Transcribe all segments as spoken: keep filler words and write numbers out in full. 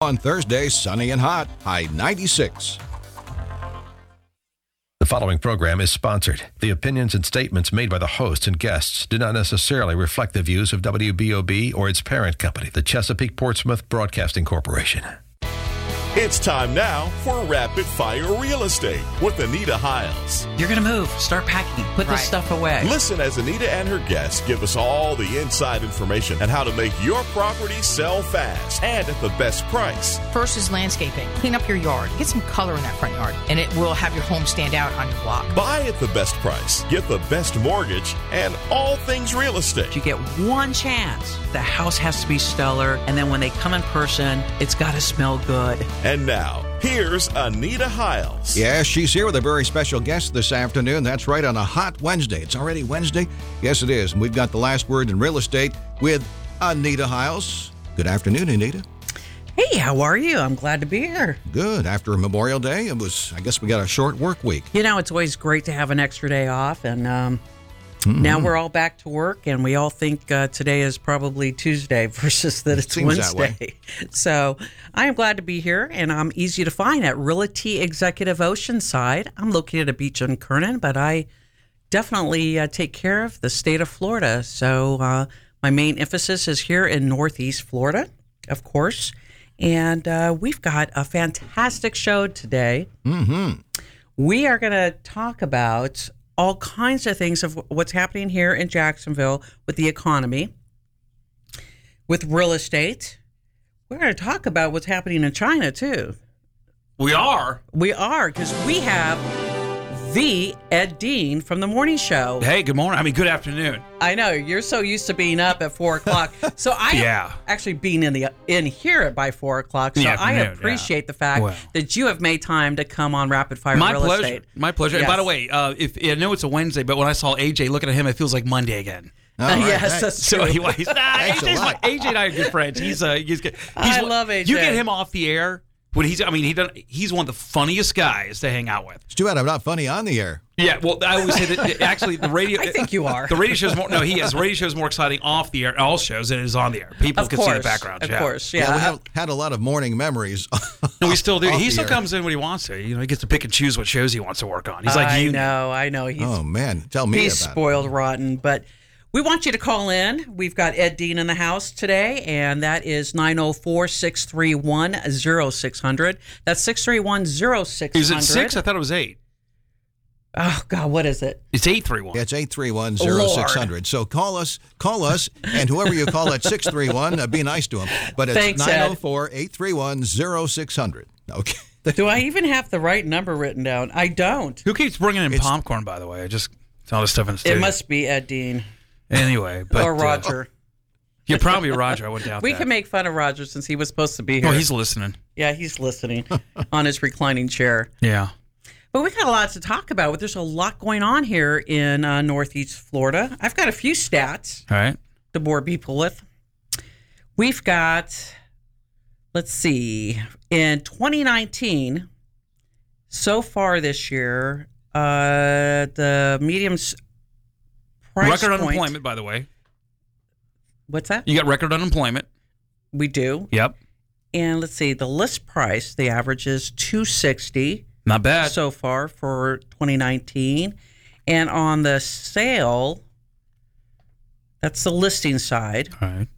on Thursday, sunny and hot, high ninety-six. The following program is sponsored. The opinions and statements made by the hosts and guests do not necessarily reflect the views of W B O B or its parent company, the Chesapeake Portsmouth Broadcasting Corporation. It's time now for Rapid Fire Real Estate with Anita Hiles. You're going to move. Start packing. Put Right. this stuff away. Listen as Anita and her guests give us all the inside information on how to make your property sell fast and at the best price. First is landscaping. Clean up your yard. Get some color in that front yard, and it will have your home stand out on your block. Buy at the best price, get the best mortgage, and all things real estate. You get one chance. The house has to be stellar, and then when they come in person, it's got to smell good. And now, here's Anita Hiles. Yes, she's here with a very special guest this afternoon. That's right, on a hot Wednesday. It's already Wednesday? Yes, it is. And we've got the last word in real estate with Anita Hiles. Good afternoon, Anita. Hey, how are you? I'm glad to be here. Good. After Memorial Day, it was, I guess we got a short work week. You know, it's always great to have an extra day off, and um, Mm-hmm. now we're all back to work, and we all think uh, today is probably Tuesday versus that It it's seems that way. Wednesday. So I am glad to be here, and I'm easy to find at Realty Executive Oceanside. I'm located at Beach and Kernan, but I definitely uh, take care of the state of Florida. So uh, my main emphasis is here in Northeast Florida, of course. And uh, we've got a fantastic show today. Mm-hmm. We are going to talk about all kinds of things of what's happening here in Jacksonville with the economy, with real estate. We're going to talk about what's happening in China, too. We are. We are, because we have the Ed Dean from The Morning Show. Hey, good morning. I mean, good afternoon. I know, you're so used to being up at four o'clock. So I Yeah. actually being in the in here by four o'clock. So In the I afternoon, appreciate yeah. the fact Well. that you have made time to come on Rapid Fire My Real pleasure. Estate. My pleasure. And Yes. by the way, uh, if I know it's a Wednesday, but when I saw A J looking at him, it feels like Monday again. All right, yes, thanks. that's So true. anyways, nah, Thanks a A J's my, lot. A J and I are good friends. He's uh, he's good. He's I one- love A J. You get him off the air when he's. I mean, he done. He's one of the funniest guys to hang out with. It's too bad I'm not funny on the air. Yeah. Well, I always say that actually the radio. I think you are. The radio show's more. No, he is. The radio show's more exciting off the air, all shows, than it is on the air. People Of can course, see the background. of yeah. course, Yeah, yeah. we have had a lot of morning memories. No, we still do. off He the still air. comes in when he wants to. You know, he gets to pick and choose what shows he wants to work on. He's like I you. know, I know. He's Oh, man. Tell me he's about spoiled rotten, but we want you to call in. We've got Ed Dean in the house today, and that is nine oh four, six three one, oh six hundred. That's six three one, oh six hundred. Is it six? I thought it was eight. Oh, God, what is it? It's eight three one. it. It's eight three one, oh six hundred. So call us, call us, and whoever you call at six three one, uh, be nice to him. But it's Thanks, Ed. nine oh four, eight three one, oh six hundred. Okay. Do I even have the right number written down? I don't. Who keeps bringing in It's- popcorn, by the way? I just it's all this stuff in the studio. It must be Ed Dean Anyway, but or uh, Roger. you're probably Roger. I wouldn't doubt We that. can make fun of Roger since he was supposed to be here. Oh, he's listening. yeah, he's listening on his reclining chair. Yeah. But we got a lot to talk about. There's a lot going on here in uh, Northeast Florida. I've got a few stats All right. to bore people with. We've got, let's see, in twenty nineteen, so far this year, uh, the medium s- price Record point- unemployment, by the way. What's that? You got record unemployment. We do. Yep. And let's see, the list price, the average is two sixty Not bad. so far for twenty nineteen. And on the sale, that's the listing side, All right.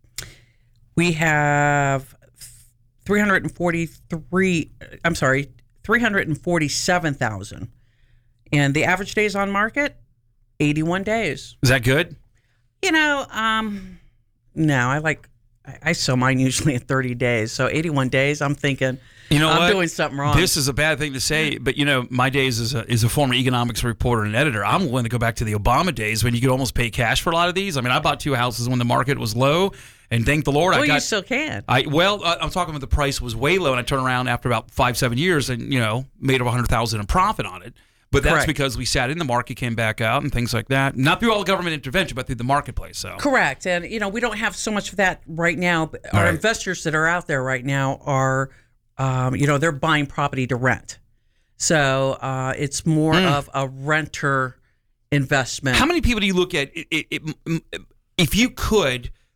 we have three hundred forty-three, I'm sorry, three hundred forty-seven thousand. And the average days on market, eighty-one days. Is that good? You know, um, no, I like, I, I sell mine usually in thirty days. So eighty-one days, I'm thinking, You know I'm what? doing something wrong. This is a bad thing to say, but you know, my days as a, as a former economics reporter and editor, I'm willing to go back to the Obama days when you could almost pay cash for a lot of these. I mean, I bought two houses when the market was low, and thank the Lord well, I got. you still can. I well, I- I'm talking about the price was way low, and I turned around after about five, seven years, and you know, made over a hundred thousand in profit on it. But that's Correct. because we sat in the market, came back out, and things like that. Not through all government intervention, but through the marketplace. So Correct. And, you know, we don't have so much of that right now. But All our right. investors that are out there right now are, um, you know, they're buying property to rent. So uh, it's more Mm. of a renter investment. how many people do you look at? It, it, it, if you could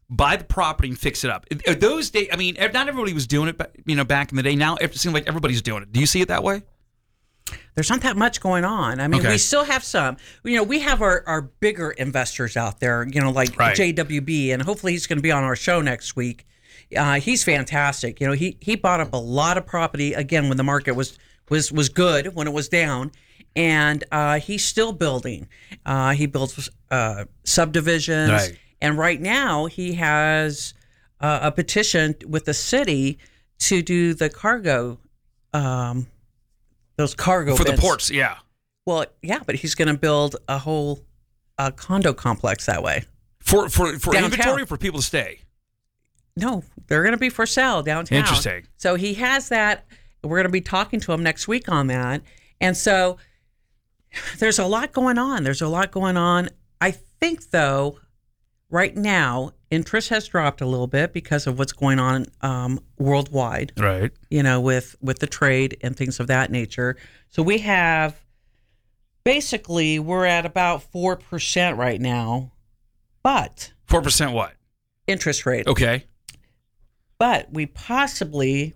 buy the property and fix it up. Are those days, I mean, not everybody was doing it, ba- you know, back in the day. Now it seems like everybody's doing it. Do you see it that way? There's not that much going on. I mean, Okay. we still have some. You know, we have our, our bigger investors out there, you know, like Right. J W B, and hopefully he's going to be on our show next week. Uh, he's fantastic. You know, he he bought up a lot of property, again, when the market was was, was good, when it was down, and uh, he's still building. Uh, he builds uh, subdivisions. Right. And right now he has uh, a petition with the city to do the cargo, um, those cargo For the bins. ports, yeah. Well, yeah, but he's going to build a whole uh, condo complex that way. For for, for Downtown. inventory or for people to stay? No, they're going to be for sale downtown. Interesting. So he has that. We're going to be talking to him next week on that. And so there's a lot going on. There's a lot going on. I think, though, right now, interest has dropped a little bit because of what's going on um, worldwide, Right. you know, with, with the trade and things of that nature. So we have, basically, we're at about four percent right now, but four percent what? interest rate. Okay. But we possibly,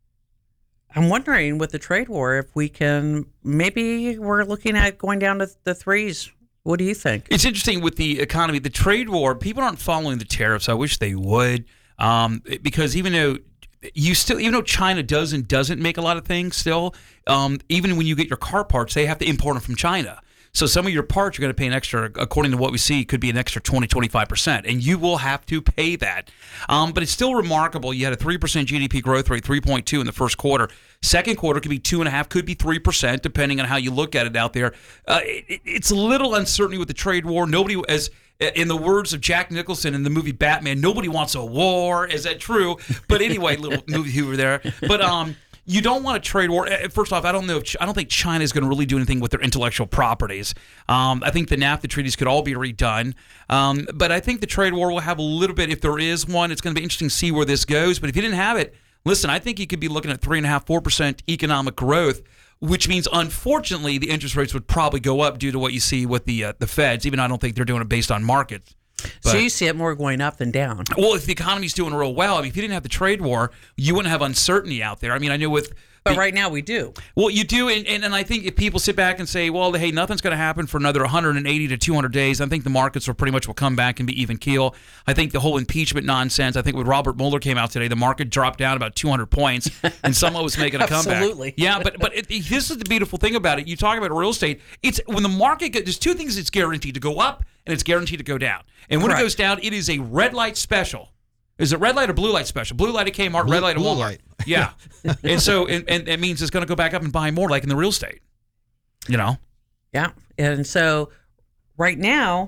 I'm wondering with the trade war, if we can, maybe we're looking at going down to the threes. What do you think? It's interesting with the economy, the trade war. People aren't following the tariffs. I wish they would, um, because even though you still, even though China does and doesn't make a lot of things, still, um, even when you get your car parts, they have to import them from China. So some of your parts you're going to pay an extra, according to what we see, could be an extra twenty, twenty-five percent, and you will have to pay that. Um, but it's still remarkable. You had a three percent G D P growth rate, three point two in the first quarter. Second quarter could be two point five, could be three percent, depending on how you look at it out there. Uh, it, it's a little uncertainty with the trade war. Nobody, as in the words of Jack Nicholson in the movie Batman, nobody wants a war. Is that true? But anyway, little movie humor there. But um. You don't want a trade war. First off, I don't know. If, I don't think China is going to really do anything with their intellectual properties. Um, I think the NAFTA treaties could all be redone. Um, but I think the trade war will have a little bit. If there is one, it's going to be interesting to see where this goes. But if you didn't have it, listen, I think you could be looking at three and a half, four percent economic growth, which means unfortunately the interest rates would probably go up due to what you see with the uh, the Feds. Even though I don't think they're doing it based on markets. So But- you see it more going up than down. Well, if the economy's doing real well, I mean, if you didn't have the trade war, you wouldn't have uncertainty out there. I mean, I know with But the- right now we do. well, you do, and, and, and I think if people sit back and say, well, hey, nothing's going to happen for another one hundred eighty to two hundred days, I think the markets will pretty much will come back and be even keel. I think the whole impeachment nonsense, I think when Robert Mueller came out today, the market dropped down about two hundred points, and someone was making a comeback. Absolutely. Yeah, but but it, it- this is the beautiful thing about it. You talk about real estate. It's when the market gets, there's two things it's guaranteed to go up, and it's guaranteed to go down. And when Correct. it goes down, it is a red light special. Is it red light or blue light special? Blue light at Kmart, Blue- red light at blue Walmart. light. Yeah. and so and, and it means it's going to go back up and buy more like in the real estate. You know? Yeah. And so right now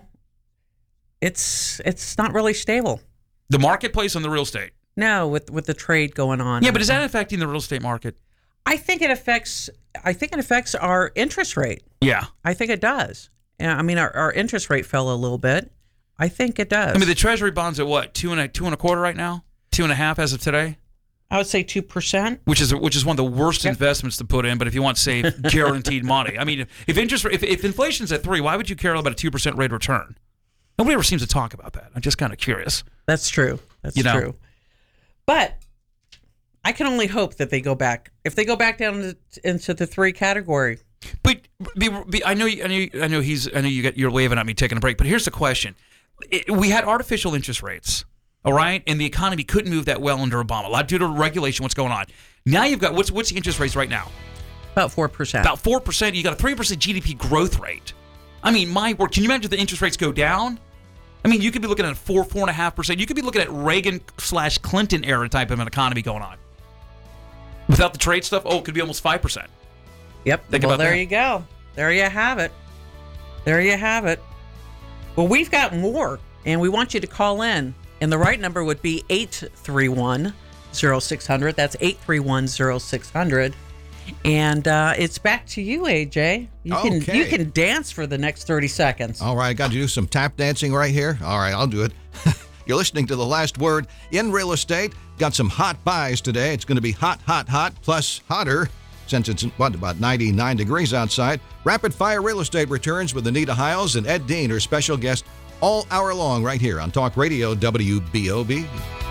it's it's not really stable. The marketplace on the real estate. No, with with the trade going on. Yeah, but is that affecting the real estate market? I think it affects I think it affects our interest rate. Yeah. I think it does. Yeah, I mean our, our interest rate fell a little bit. I think it does. I mean, the Treasury bonds at what? Two and a two and a quarter right now? Two and a half as of today? I would say two percent. Which is which is one of the worst Yep. investments to put in. But if you want safe, guaranteed money, I mean, if, if interest if, if inflation's at three, why would you care about a two percent rate of return? Nobody ever seems to talk about that. I'm just kind of curious. That's true. That's You know. true. But I can only hope that they go back. If they go back down to, into the three category, But be, be, I know you- I know I know he's I know you got you're waving at me taking a break. But here's the question: it, we had artificial interest rates, all right, and the economy couldn't move that well under Obama, a lot due to regulation. What's going on now? You've got what's what's the interest rates right now? about four percent. About four percent. You got a three percent G D P growth rate. I mean, my word, can you imagine if the interest rates go down? I mean, you could be looking at four, four and a half percent. You could be looking at Reagan slash Clinton era type of an economy going on. Without the trade stuff, oh, it could be almost five percent. Yep. Think well, about there that. you go. There you have it. There you have it. Well, we've got more, and we want you to call in. And the right number would be eight three one, oh six hundred. That's eight three one, oh six hundred. And uh, it's back to you, A J. You can Okay. you can dance for the next thirty seconds. All right, I got to do some tap dancing right here. All right, I'll do it. You're listening to The Last Word in Real Estate. Got some hot buys today. It's going to be hot, hot, hot, plus hotter since it's, what, about ninety-nine degrees outside. Rapid Fire Real Estate returns with Anita Hiles and Ed Dean, her special guest, all hour long right here on Talk Radio W B O B.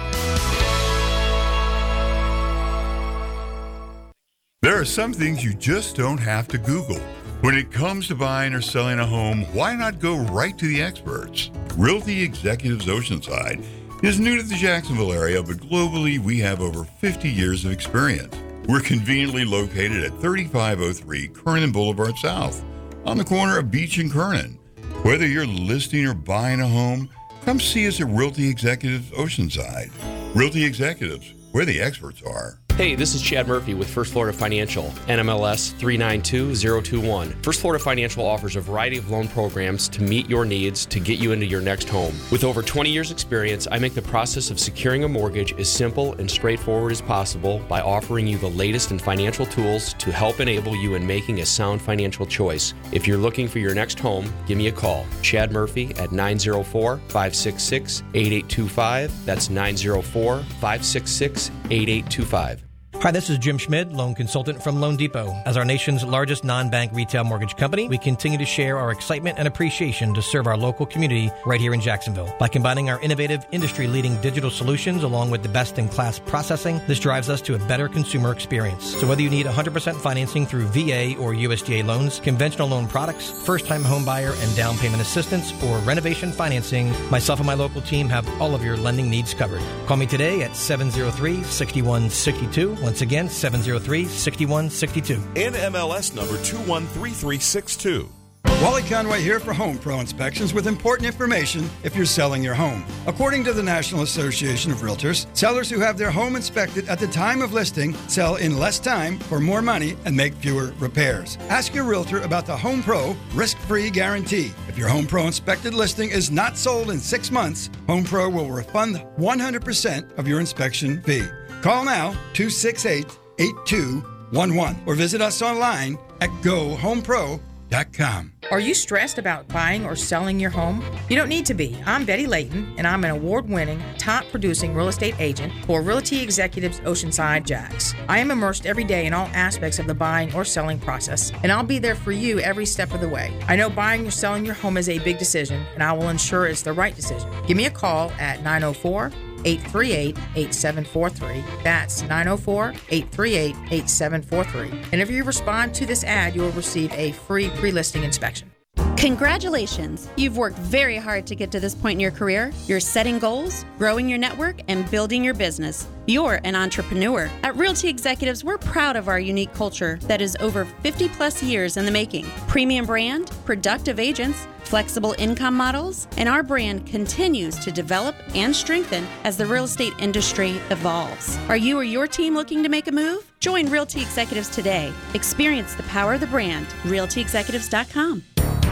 There are some things you just don't have to Google. When it comes to buying or selling a home, why not go right to the experts? Realty Executives Oceanside is new to the Jacksonville area, but globally we have over fifty years of experience. We're conveniently located at thirty-five oh three Kernan Boulevard South, on the corner of Beach and Kernan. Whether you're listing or buying a home, come see us at Realty Executives Oceanside. Realty Executives, where the experts are. Hey, this is Chad Murphy with First Florida Financial, N M L S three nine two zero two one. First Florida Financial offers a variety of loan programs to meet your needs to get you into your next home. With over twenty years experience, I make the process of securing a mortgage as simple and straightforward as possible by offering you the latest in financial tools to help enable you in making a sound financial choice. If you're looking for your next home, give me a call. Chad Murphy at nine oh four, five six six, eight eight two five. That's nine oh four, five six six, eight eight two five. Hi, this is Jim Schmid, loan consultant from Loan Depot. As our nation's largest non-bank retail mortgage company, we continue to share our excitement and appreciation to serve our local community right here in Jacksonville. By combining our innovative, industry-leading digital solutions along with the best-in-class processing, this drives us to a better consumer experience. So whether you need one hundred percent financing through V A or U S D A loans, conventional loan products, first-time home buyer and down payment assistance, or renovation financing, myself and my local team have all of your lending needs covered. Call me today at seven oh three, six one six two. Once again, seven oh three, six one six two. N M L S number two one three three six two. Wally Conway here for Home Pro Inspections with important information if you're selling your home. According to the National Association of Realtors, sellers who have their home inspected at the time of listing sell in less time for more money and make fewer repairs. Ask your realtor about the Home Pro risk-free guarantee. If your Home Pro inspected listing is not sold in six months, Home Pro will refund one hundred percent of your inspection fee. Call now, two six eight, eight two one one, or visit us online at go home pro dot com. Are you stressed about buying or selling your home? You don't need to be. I'm Betty Layton, and I'm an award-winning, top-producing real estate agent for Realty Executives Oceanside Jacks. I am immersed every day in all aspects of the buying or selling process, and I'll be there for you every step of the way. I know buying or selling your home is a big decision, and I will ensure it's the right decision. Give me a call at nine oh four, eight three eight, eight seven four three. That's nine oh four, eight three eight, eight seven four three. And if you respond to this ad, you will receive a free pre-listing inspection. Congratulations! You've worked very hard to get to this point in your career. You're setting goals, growing your network, and building your business. You're an entrepreneur. At Realty Executives, we're proud of our unique culture that is over fifty plus years in the making. Premium brand, productive agents, flexible income models, and our brand continues to develop and strengthen as the real estate industry evolves. Are you or your team looking to make a move? Join Realty Executives today. Experience the power of the brand. realty executives dot com.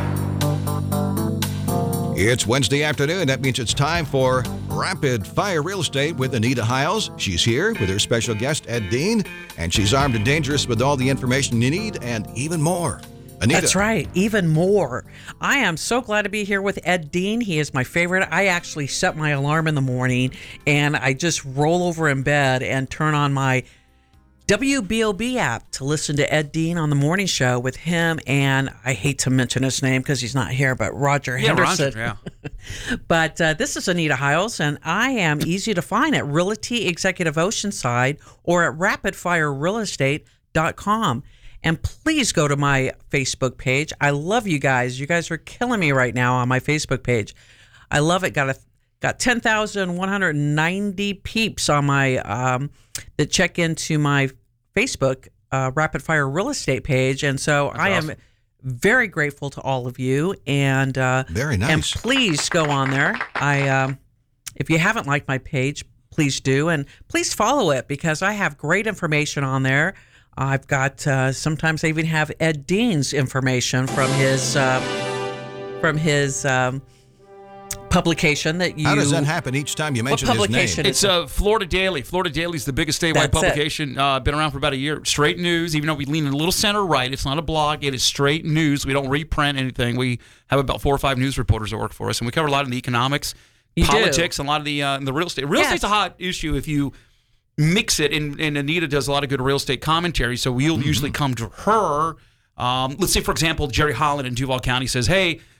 It's Wednesday afternoon. That means it's time for Rapid Fire Real Estate with Anita Hiles. She's here with her special guest, Ed Dean, and she's armed and dangerous with all the information you need and even more. Anita. That's right, even more. I am so glad to be here with Ed Dean. He is my favorite. I actually set my alarm in the morning, and I just roll over in bed and turn on my W B O B app to listen to Ed Dean on the morning show with him, and I hate to mention his name because he's not here, but Roger yeah, Henderson. Roger, yeah. But uh, this is Anita Hiles, and I am easy to find at Realty Executive Oceanside or at rapid fire real estate dot com. And please go to my Facebook page. I love you guys. You guys are killing me right now on my Facebook page. I love it. Got a Got ten thousand one hundred ninety peeps on my um, that check into my Facebook uh, Rapid Fire Real Estate page, and so That's I awesome. am very grateful to all of you. And uh, very nice. And please go on there. I um, if you haven't liked my page, please do, and please follow it because I have great information on there. I've got uh, sometimes I even have Ed Dean's information from his uh, from his. Um, publication that you... How does that happen each time you mention his name? It's uh, Florida Daily. Florida Daily is the biggest statewide That's publication. Uh, been around for about a year. Straight news, even though we lean a little center right. It's not a blog. It is straight news. We don't reprint anything. We have about four or five news reporters that work for us, and we cover a lot of the economics, you politics, do. and a lot of the uh, the real estate. Real yes. estate's a hot issue if you mix it, and, and Anita does a lot of good real estate commentary, so we'll mm-hmm. usually come to her. Um, let's say, for example, Jerry Holland in Duval County says, hey,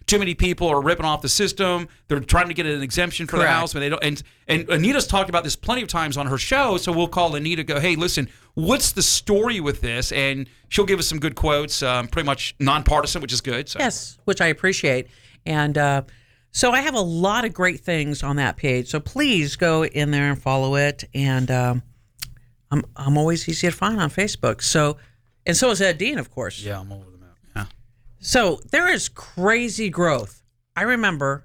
too many people are ripping off the system. They're trying to get an exemption for Correct. the house, but they don't. And and Anita's talked about this plenty of times on her show. So we'll call Anita. Go, hey, listen, what's the story with this? And she'll give us some good quotes. Um, pretty much nonpartisan, which is good. So. Yes, which I appreciate. And uh, so I have a lot of great things on that page. So please go in there and follow it. And um, I'm I'm always easy to find on Facebook. So and so is Ed Dean, of course. Yeah, I'm over the map. Yeah. So there is crazy growth. I remember,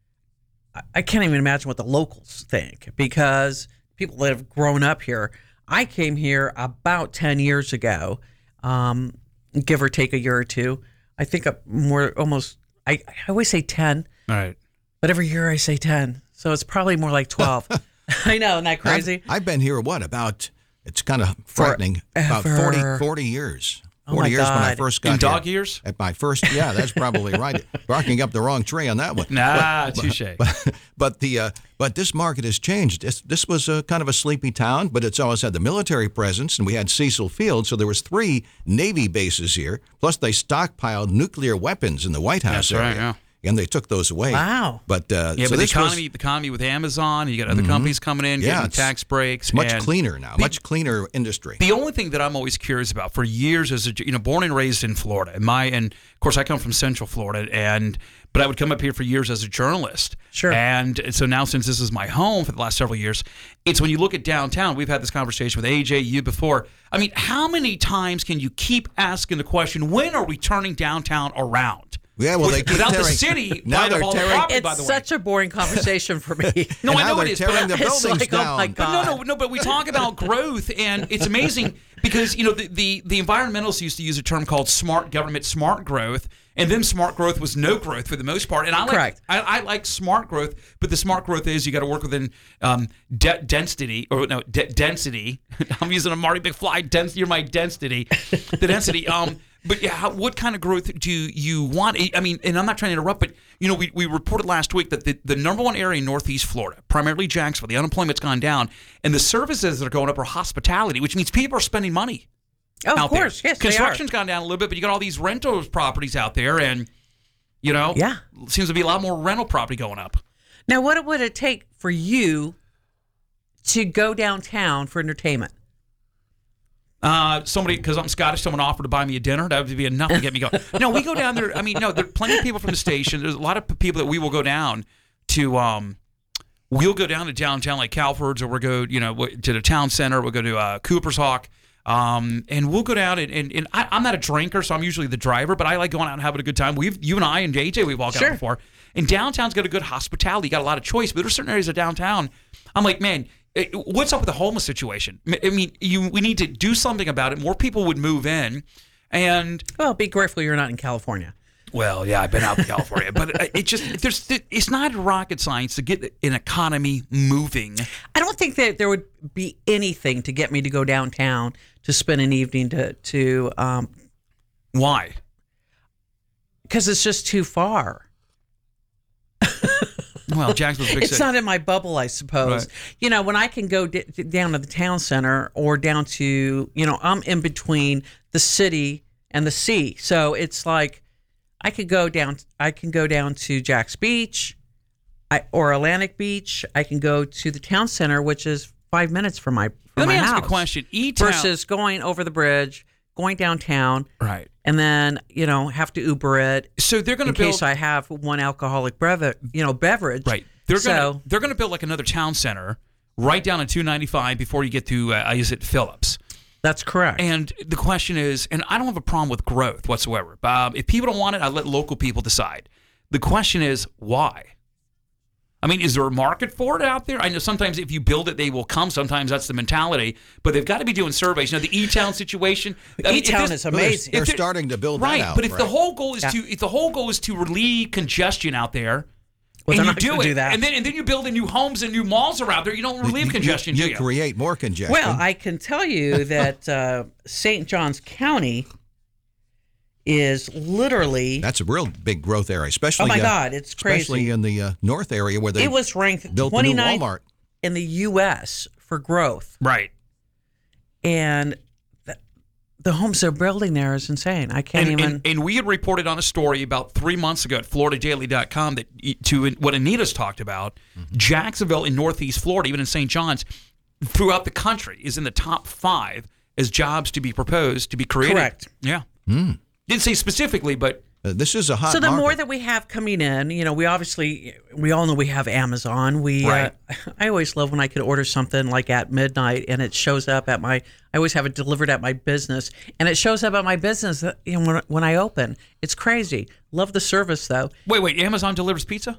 I- I can't even imagine what the locals think, because people that have grown up here, I came here about ten years ago, um, give or take a year or two. I think a more almost, I, I always say ten, All right. but every year I say ten. So it's probably more like twelve. I know, isn't that crazy? I've, I've been here, what, about, it's kind of frightening, about forty, Forever. forty years. Oh, forty my years when I God. first got In dog here. years? At my first, yeah, that's probably right. Barking up the wrong tree on that one. Nah, touche. But, but the uh, but this market has changed. This this was a kind of a sleepy town, but it's always had the military presence, and we had Cecil Field, so there was three Navy bases here. Plus, they stockpiled nuclear weapons in the White House That's area, right, yeah. and they took those away. Wow. But uh, Yeah, so but the this economy, was the economy with Amazon, you got other companies coming in, Yeah, getting it's- tax breaks. it's much and cleaner now, the- much cleaner industry. The only thing that I'm always curious about for years as a, you know, born and raised in Florida, and my and of course I come from Central Florida, and but I would come up here for years as a journalist. Sure. And so now, since this is my home for the last several years, it's when you look at downtown. We've had this conversation with A J, you before. I mean, how many times can you keep asking the question, when are we turning downtown around? Yeah, well, they keep Without the tearing- city, now buying up they're all the tearing- property, It's by the way. such a boring conversation for me. No, And I now know they're it is. tearing but the It's buildings like, oh down. my But God. no, no, no. But we talk about growth, and it's amazing because you know the, the the environmentalists used to use a term called smart government, smart growth, and then smart growth was no growth for the most part. And I like Correct. I, I like smart growth, but the smart growth is you got to work within um, de- density or no de- density. I'm using a Marty McFly density. You're my density, the density. Um, But yeah, how, what kind of growth do you want? I mean, and I'm not trying to interrupt, but you know, we, we reported last week that the, the number one area in Northeast Florida, primarily Jacksonville, the unemployment's gone down, and the services that are going up are hospitality, which means people are spending money. Oh, out of course, there. yes, they are. Construction's gone down a little bit, but you got all these rental properties out there, and you know, Yeah. seems to be a lot more rental property going up. Now, what would it take for you to go downtown for entertainment? Uh, somebody, because I'm Scottish, someone offered to buy me a dinner. That would be enough to get me going. No, we go down there. I mean, no, there are plenty of people from the station. There's a lot of people that we will go down to. Um, we'll go down to downtown like Calford's, or we'll go, you know, to the town center. We'll go to uh, Cooper's Hawk. Um, and we'll go down and, and, and I, I'm not a drinker, so I'm usually the driver, but I like going out and having a good time. We've, you and I and J J, we've all gone Sure. before. And downtown's got a good hospitality, you got a lot of choice, but there's certain areas of downtown. I'm like, man, it- what's up with the homeless situation? I mean, you we need to do something about it. More people would move in. And Well, be grateful you're not in California. well, yeah, I've been out in California, but it just there's it's not rocket science to get an economy moving. I don't think that there would be anything to get me to go downtown to spend an evening to to um Why? because it's just too far. Well, Jacksonville's a big It's city. not in my bubble, I suppose. Right. You know, when I can go d- down to the town center or down to, you know, I'm in between the city and the sea. So it's like I could go down I can go down to Jack's Beach I, or Atlantic Beach. I can go to the town center, which is five minutes from my from Let me my ask house. you a question. E-town, Versus going over the bridge, going downtown, right? and then, you know, have to Uber it So they're going in to build case I have one alcoholic brev- you know, beverage. right. They're so, going to they're going to build like another town center right down on two ninety-five before you get to uh, is it Phillips. That's correct. And the question is, and I don't have a problem with growth whatsoever. Um, if people don't want it, I let local people decide. The question is, why? I mean, is there a market for it out there? I know sometimes if you build it, they will come. Sometimes that's the mentality. But they've got to be doing surveys. You know, the E-Town situation. I mean, if E-Town this- is amazing. They're if there- starting to build right, that out. but if the right. whole goal is Yeah. to if the whole goal is to relieve congestion out there, Well, and they're you not do gonna it, do that. and then and then you build in new homes and new malls around there, you don't relieve You- congestion, you, do you you? create more congestion. Well, I can tell you that uh, Saint Johns County is literally. That's a real big growth area, especially. Oh my uh, God, it's crazy. Especially in the uh, north area where they It was ranked built the new twenty-ninth Walmart. in the U S for growth, Right. and th- the homes they're building there is insane. I can't and, even. And, and we had reported on a story about three months ago at Florida Daily dot com that to what Anita's talked about, mm-hmm. Jacksonville in Northeast Florida, even in Saint John's, throughout the country, is in the top five as jobs to be proposed, to be created. Correct. Yeah. Mm. Didn't say specifically, but uh, this is a hot. So the market. more that we have coming in, you know, we obviously we all know we have Amazon. We right. uh, I always love when I could order something like at midnight and it shows up at my. I always have it delivered at my business, and it shows up at my business. You know, when, when I open, it's crazy. Love the service though. Wait, wait. Amazon delivers pizza?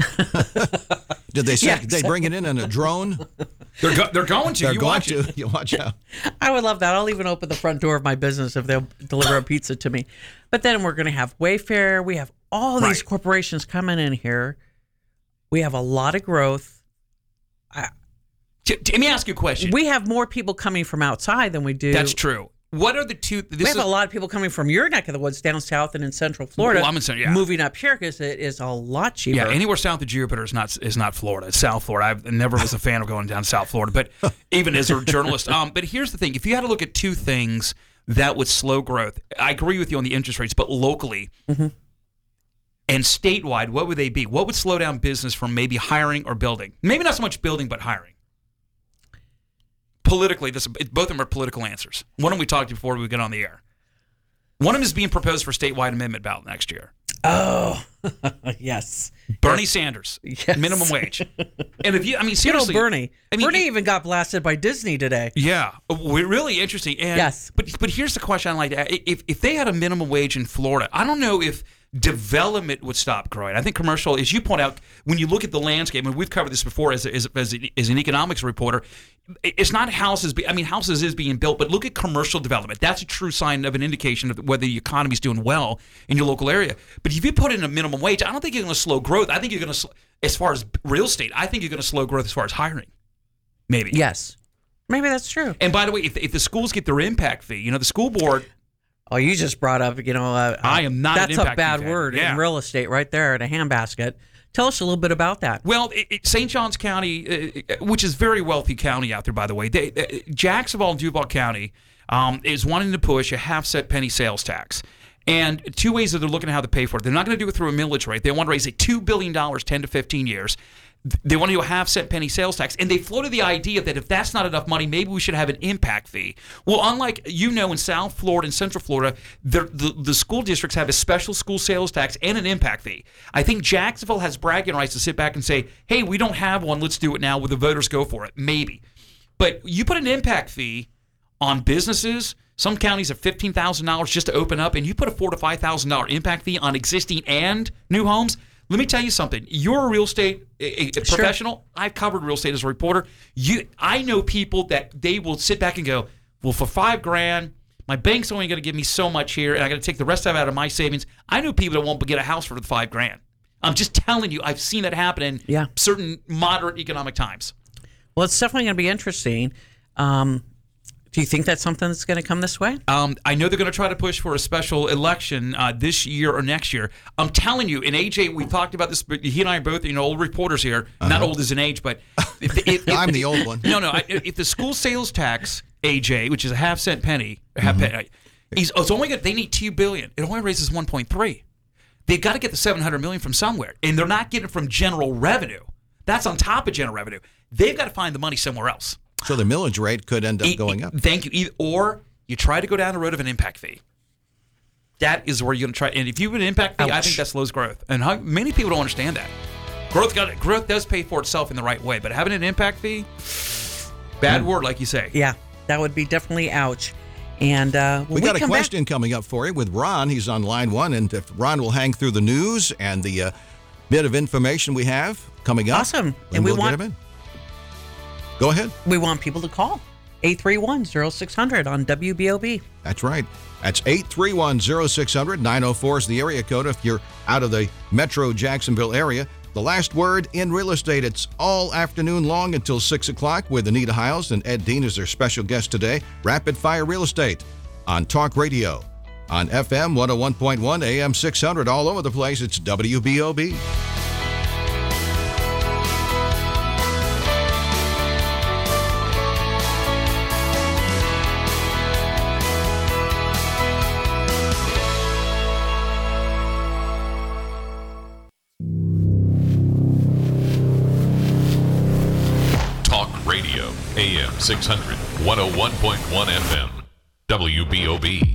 Did they say Yes. they bring it in in a drone? They're go- they're going to. They're you going watch to. it. You watch out. I would love that. I'll even open the front door of my business if they'll deliver a pizza to me. But then we're going to have Wayfair. We have all these Right. corporations coming in here. We have a lot of growth. I, T- t- Let me ask you a question. we have more people coming from outside than we do. That's true. What are the two? This We have is, a lot of people coming from your neck of the woods down south and in Central Florida. Well, I'm in Cent- yeah. Moving up here because it is a lot cheaper. Yeah, anywhere south of Jupiter is not is not Florida. It's South Florida. I never was a fan of going down South Florida, but even as a journalist. Um, but here's the thing: if you had to look at two things that would slow growth, I agree with you on the interest rates, but locally mm-hmm. and statewide, what would they be? What would slow down business from maybe hiring or building? Maybe not so much building, but hiring. Politically, this it, both of them are political answers. One of them we talked before we get on the air. One of them is being proposed for statewide amendment ballot next year. Oh, yes. Bernie Sanders, Yes. minimum wage. And if you, I mean, You know, seriously, Bernie. I mean, Bernie even got blasted by Disney today. Yeah, we're really interesting. And, Yes. But but here's the question I like to ask. If, if they had a minimum wage in Florida, I don't know if development would stop growing. I think commercial, as you point out, when you look at the landscape, and we've covered this before as, as, as, as an economics reporter, it's not houses. Be, I mean, houses is being built, but look at commercial development. That's a true sign of an indication of whether the economy is doing well in your local area. But if you put in a minimum wage, I don't think you're going to slow growth. I think you're going to, as far as real estate, I think you're going to slow growth as far as hiring. Maybe. Yes. Maybe that's true. And by the way, if, if the schools get their impact fee, you know, the school board. Oh, you just brought up, you know, uh, I am not an that's impact a bad fee fan. word Yeah. in real estate right there in a handbasket. Tell us a little bit about that. Well, it, it, Saint Johns County, uh, which is a very wealthy county out there, by the way, they, uh, Jacksonville and Duval County um, is wanting to push a half-cent penny sales tax. And two ways that they're looking at how to pay for it. They're not going to do it through a millage rate. They want to raise it two billion dollars, ten to fifteen years. They want to do a half-cent penny sales tax. And they floated the idea that if that's not enough money, maybe we should have an impact fee. Well, unlike, you know, in South Florida and Central Florida, the, the, the school districts have a special school sales tax and an impact fee. I think Jacksonville has bragging rights to sit back and say, hey, we don't have one. Let's do it now. Will the voters go for it? Maybe. But you put an impact fee on businesses. Some counties have fifteen thousand dollars just to open up, and you put a four thousand to five thousand dollars impact fee on existing and new homes. Let me tell you something. You're a real estate a, a Sure. professional. I've covered real estate as a reporter. You, I know people that they will sit back and go, well, for five grand, my bank's only going to give me so much here, and I got to take the rest of it out of my savings. I know people that won't get a house for the five grand. I'm just telling you, I've seen that happen in Yeah. certain moderate economic times. Well, it's definitely going to be interesting. Um, do you think that's something that's going to come this way? Um, I know they're going to try to push for a special election uh, this year or next year. I'm telling you, and A J, we talked about this. But he and I are both, you know, old reporters here. Uh-huh. Not old as an age, but if, if, if, I'm the old one. No, no. If the school sales tax, A J, which is a half cent penny, half Mm-hmm. penny, he's, it's only good. They need two billion. It only raises one point three. They've got to get the seven hundred million from somewhere, and they're not getting it from general revenue. That's on top of general revenue. They've got to find the money somewhere else. So the millage rate could end up E- going up. Thank you. Either, or you try to go down the road of an impact fee. That is where you're going to try. And if you have an impact fee, Ouch. I think that slows growth. And how, many people don't understand that. Growth got growth does pay for itself in the right way, but having an impact fee, bad word, like you say. Yeah, that would be definitely ouch. And uh, when We got a come back- question coming up for you with Ron. He's on line one, and if Ron will hang through the news and the uh, bit of information we have coming up. Awesome. And, And we we'll want- get him in. Go ahead. we want people to call eight three one, oh six hundred on W B O B. That's right. That's eight three one, oh six hundred. nine oh four is the area code if you're out of the metro Jacksonville area. The last word in real estate. It's all afternoon long until six o'clock with Anita Hiles and Ed Dean as their special guest today. Rapid Fire Real Estate on Talk Radio. On F M one oh one point one, A M six hundred, all over the place. It's W B O B. six hundred, one oh one point one F M. W B O B.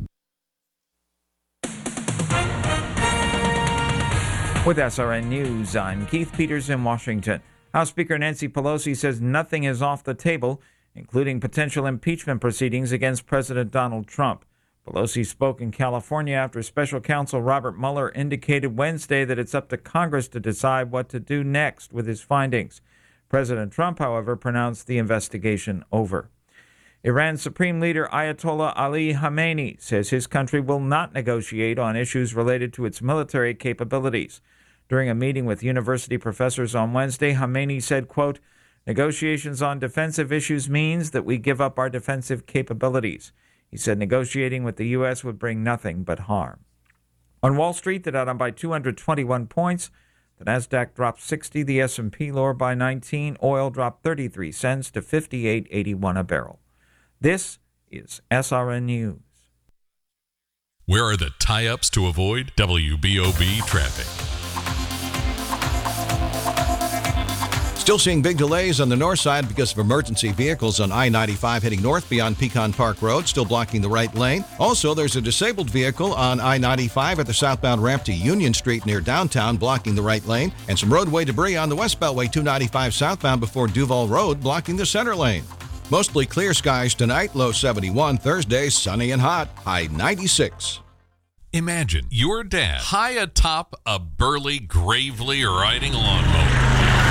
With S R N News, I'm Keith Peters in Washington. House Speaker Nancy Pelosi says nothing is off the table, including potential impeachment proceedings against President Donald Trump. Pelosi spoke in California after Special Counsel Robert Mueller indicated Wednesday that it's up to Congress to decide what to do next with his findings. President Trump, however, pronounced the investigation over. Iran's Supreme Leader Ayatollah Ali Khamenei says his country will not negotiate on issues related to its military capabilities. During a meeting with university professors on Wednesday, Khamenei said, quote, "Negotiations on defensive issues means that we give up our defensive capabilities." He said negotiating with the U S would bring nothing but harm. On Wall Street, the Dow down by two hundred twenty-one points. The Nasdaq dropped sixty, the S and P lower by nineteen. Oil dropped thirty-three cents to fifty-eight eighty-one a barrel. This is S R N News. Where are the tie-ups to avoid W B O B traffic? Still seeing big delays on the north side because of emergency vehicles on I ninety-five heading north beyond Pecan Park Road, still blocking the right lane. Also, there's a disabled vehicle on I ninety-five at the southbound ramp to Union Street near downtown, blocking the right lane, and some roadway debris on the West Beltway two ninety-five southbound before Duval Road, blocking the center lane. Mostly clear skies tonight, low seventy-one. Thursday, sunny and hot, high ninety-six. Imagine your dad high atop a burly, gravely riding lawnmower,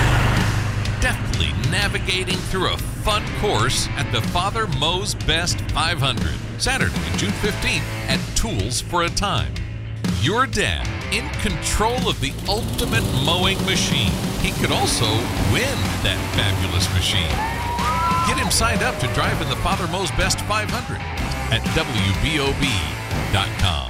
deftly navigating through a fun course at the Father Moe's Best five hundred, Saturday, June fifteenth at Tools for a Time. Your dad in control of the ultimate mowing machine. He could also win that fabulous machine. Get him signed up to drive in the Father Moe's Best five hundred at W B O B dot com.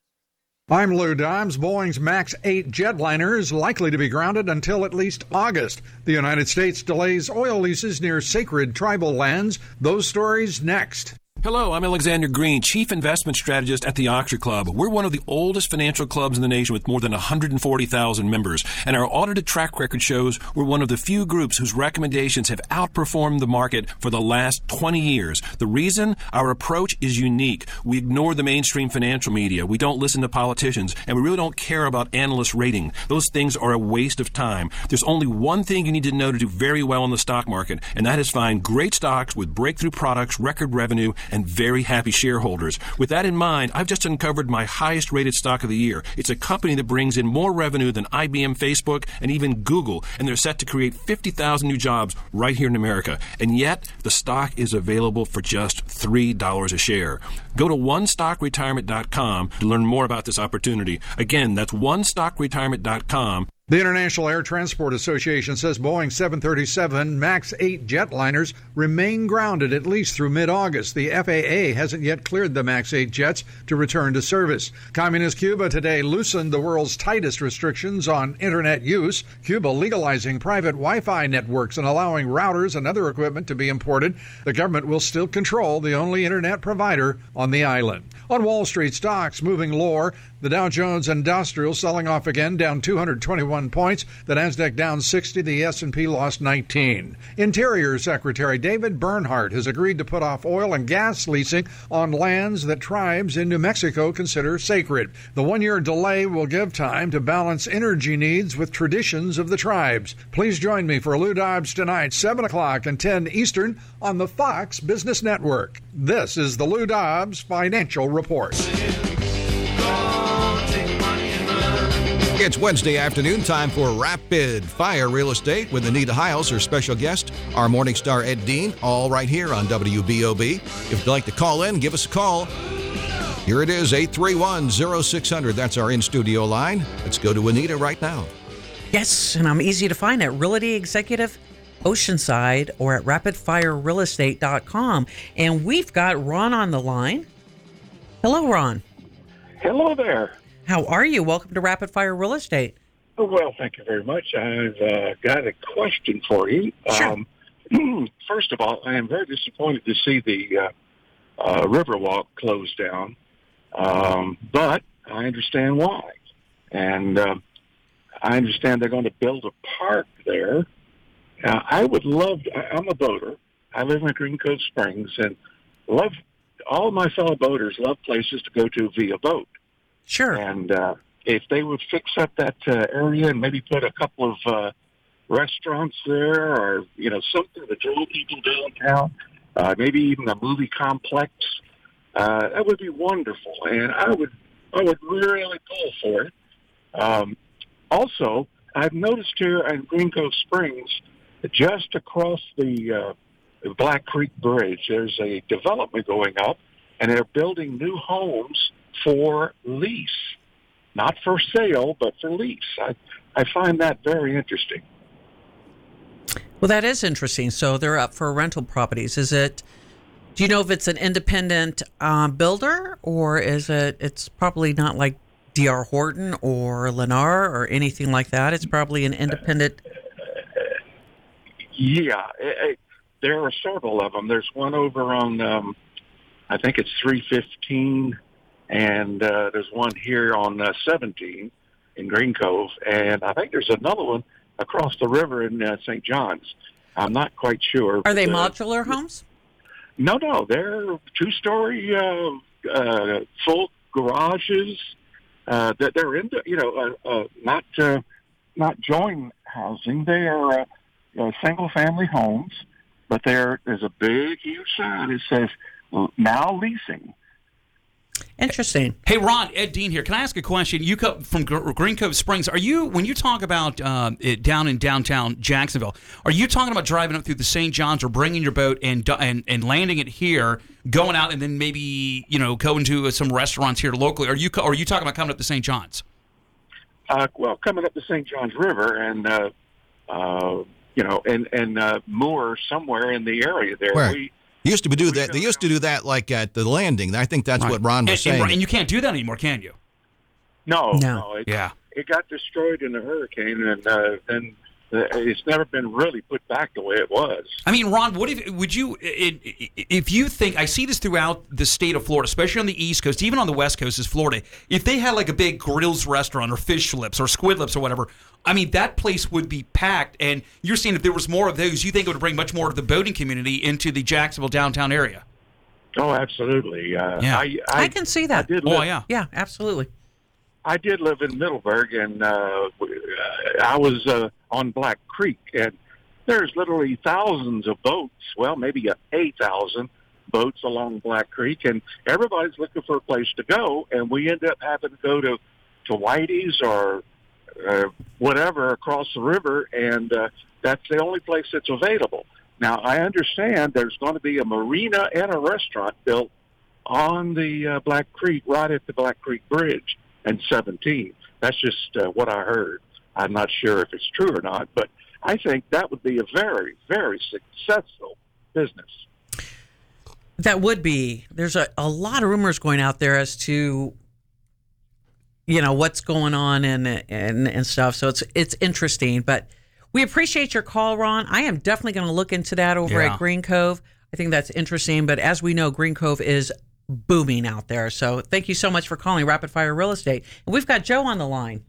I'm Lou Dobbs. Boeing's MAX eight jetliner is likely to be grounded until at least August. The United States delays oil leases near sacred tribal lands. Those stories next. Hello, I'm Alexander Green, Chief Investment Strategist at the Oxford Club. We're one of the oldest financial clubs in the nation with more than one hundred forty thousand members, and our audited track record shows we're one of the few groups whose recommendations have outperformed the market for the last twenty years. The reason? Our approach is unique. We ignore the mainstream financial media, we don't listen to politicians, and we really don't care about analyst rating. Those things are a waste of time. There's only one thing you need to know to do very well in the stock market, and that is find great stocks with breakthrough products, record revenue, and very happy shareholders. With that in mind, I've just uncovered my highest rated stock of the year. It's a company that brings in more revenue than I B M, Facebook, and even Google, and they're set to create fifty thousand new jobs right here in America. And yet, the stock is available for just three dollars a share. Go to one stock retirement dot com to learn more about this opportunity. Again, that's one stock retirement dot com. The International Air Transport Association says Boeing seven thirty-seven MAX eight jetliners remain grounded at least through mid-August. The F A A hasn't yet cleared the MAX eight jets to return to service. Communist Cuba today loosened the world's tightest restrictions on Internet use. Cuba legalizing private Wi-Fi networks and allowing routers and other equipment to be imported. The government will still control the only Internet provider on the island. On Wall Street, stocks moving lower. The Dow Jones Industrial selling off again, down two hundred twenty-one points. The Nasdaq down sixty. The S and P lost nineteen. Interior Secretary David Bernhardt has agreed to put off oil and gas leasing on lands that tribes in New Mexico consider sacred. The one-year delay will give time to balance energy needs with traditions of the tribes. Please join me for Lou Dobbs tonight, seven o'clock and ten Eastern on the Fox Business Network. This is the Lou Dobbs Financial Report. It's Wednesday afternoon, time for Rapid Fire Real Estate with Anita Hiles, her special guest, our morning star Ed Dean, all right here on W B O B. If you'd like to call in, give us a call. Here it is, eight three one, oh six hundred. That's our in-studio line. Let's go to Anita right now. Yes, and I'm easy to find at Realty Executive Oceanside or at rapid fire real estate dot com. And we've got Ron on the line. Hello, Ron. Hello there. How are you? Welcome to Rapid Fire Real Estate. Oh, well, thank you very much. I've uh, got a question for you. Sure. Um, first of all, I am very disappointed to see the uh, uh, Riverwalk closed down, um, but I understand why. And uh, I understand they're going to build a park there. Uh, I would love to, I'm a voter. I live in Green Cove Springs, and love all of my fellow boaters love places to go to via boat. Sure. And uh, if they would fix up that uh, area and maybe put a couple of uh, restaurants there, or you know something to draw people downtown, uh, maybe even a movie complex, uh, that would be wonderful. And I would I would really pull for it. Um, also, I've noticed here in Green Cove Springs, just across the uh, Black Creek Bridge, there's a development going up, and they're building new homes for lease. Not for sale, but for lease. I, I find that very interesting. Well, that is interesting. So they're up for rental properties. Is it, do you know if it's an independent uh, builder, or is it, it's probably not like D R Horton or Lennar or anything like that? It's probably an independent. Yeah, it, it, there are several of them. There's one over on, um, I think it's three fifteen, and uh, there's one here on uh, seventeen in Green Cove, and I think there's another one across the river in uh, Saint John's. I'm not quite sure. Are they but, uh, modular homes? No, no, they're two-story, uh, uh, full garages. Uh, that they're in, the, you know, uh, uh, not uh, not joint housing. They are uh, uh, single-family homes, but there there's a big, huge sign that says now leasing. Interesting. Hey, Ron, Ed Dean here. Can I ask a question? You come from Gr- Green Cove Springs. Are you, when you talk about uh, it down in downtown Jacksonville, are you talking about driving up through the Saint John's or bringing your boat and and, and landing it here, going out, and then maybe you know going to uh, some restaurants here locally? Are you or are you talking about coming up to Saint John's? Uh, well, coming up the Saint John's River and uh, uh, you know and and uh, moor somewhere in the area there. Where? We, Used to do that. They used to do that like at the landing. I think that's Right. what Ron was and, saying. And, and you can't do that anymore, can you? No, No. no. It, Yeah. it got destroyed in the hurricane, and uh, then uh, it's never been really put back the way it was. I mean, Ron, what if would you it, if you think I see this throughout the state of Florida, especially on the East Coast, even on the West Coast, is Florida. If they had like a big grills restaurant or fish lips or squid lips or whatever, I mean, that place would be packed. And you're saying if there was more of those, you think it would bring much more of the boating community into the Jacksonville downtown area? Oh, absolutely. Uh, Yeah. I, I, I can see that. I did Oh, live, yeah. Yeah, absolutely. I did live in Middleburg, and uh, I was uh, on Black Creek, and there's literally thousands of boats, well, maybe eight thousand boats along Black Creek, and everybody's looking for a place to go, and we end up having to go to, to Whitey's or uh, whatever across the river, and uh, that's the only place that's available. Now, I understand there's going to be a marina and a restaurant built on the uh, Black Creek, right at the Black Creek Bridge and seventeen. That's just uh, what I heard. I'm not sure if it's true or not, but I think that would be a very, very successful business. That would be. There's a, a lot of rumors going out there as to, you know, what's going on and and and stuff. So it's it's interesting, but we appreciate your call, Ron. I am definitely going to look into that over Yeah. at Green Cove. I think that's interesting. But as we know, Green Cove is booming out there. So thank you so much for calling Rapid Fire Real Estate. And we've got Joe on the line.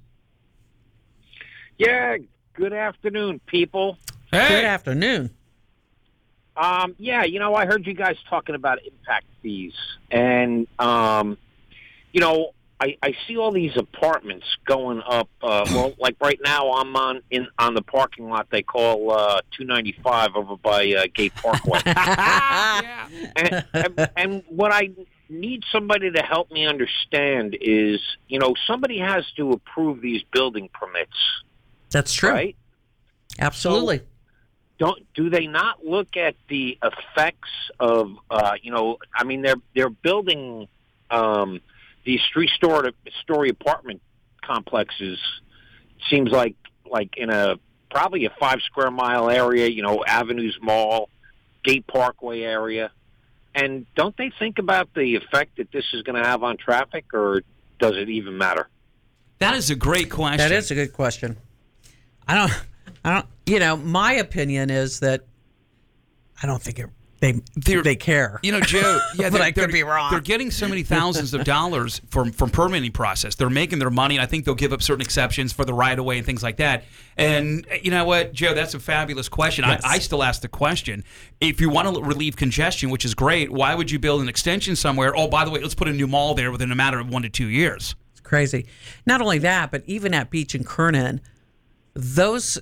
Yeah, good afternoon, people. Hey. Good afternoon. Um, yeah, you know, I heard you guys talking about impact fees, and um, you know, I, I see all these apartments going up. Uh, well, like right now, I'm on in on the parking lot they call uh, two ninety-five over by uh, Gate Parkway. and, and, and what I need somebody to help me understand is, you know, somebody has to approve these building permits. That's true. Right? Absolutely. So, don't do they not look at the effects of uh, you know? I mean, they're they're building um, these three-story story apartment complexes. Seems like like in a probably a five square mile area. You know, Avenues Mall, Gate Parkway area. And don't they think about the effect that this is going to have on traffic, or does it even matter? That is a great question. That is a good question. I don't, I don't, you know, my opinion is that I don't think it, they they care. You know, Joe. Yeah, but I they're- could be wrong. They're getting so many thousands of dollars from from permitting process. They're making their money, and I think they'll give up certain exceptions for the right of way and things like that. And you know what, Joe? That's a fabulous question. Yes. I, I still ask the question: if you want to relieve congestion, which is great, why would you build an extension somewhere? Oh, by the way, let's put a new mall there within a matter of one to two years. It's crazy. Not only that, but even at Beach and Kernan, those